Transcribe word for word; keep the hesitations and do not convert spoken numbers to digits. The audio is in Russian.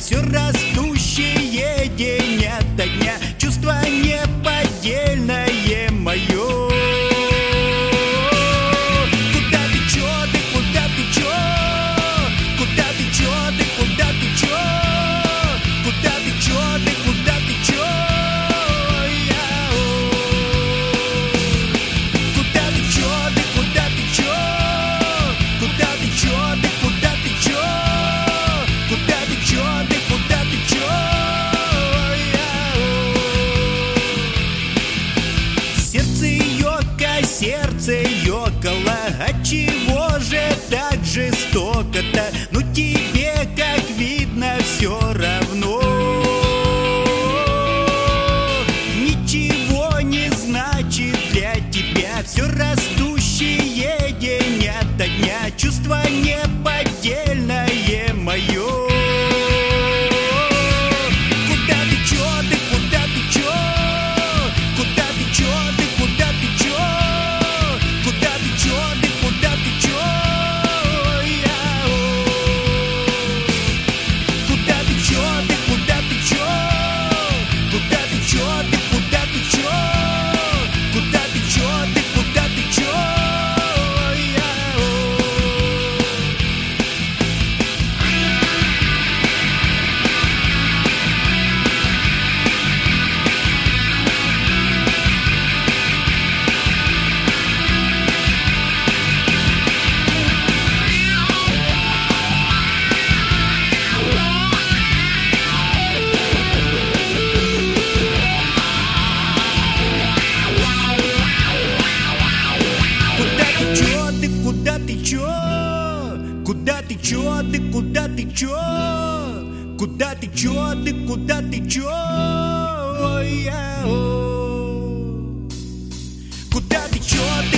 все растущее день ото дня. Чувство неподдельное мое. Куда ты чё, ты куда ты чё? Куда ты чё, ты куда ты чё? Куда ты чё, ты куда ты чё? Куда ты чё, ты куда ты чё? Куда ты чё, ты куда ты чё? Куда ты чё, ты куда ты чё? Сердце ёка, сердце ёкало, отчего же так жестоко-то? Ну тебе, как видно, все равно. Ничего не значит для тебя все растущее день ото дня. Чувство неподдельное мое. Куда ты чё, ты куда ты чё? Куда ты чё, ты куда ты чё? Куда ты чё, ты куда ты чё? Куда ты чё, ты куда ты чё? Куда ты чё, ты куда ты чё? Куда ты чё, ты куда ты чё? Куда ты чё? Куда ты чё? Ты куда ты чё? Куда ты чё? Ты куда ты чё? Куда ты чё?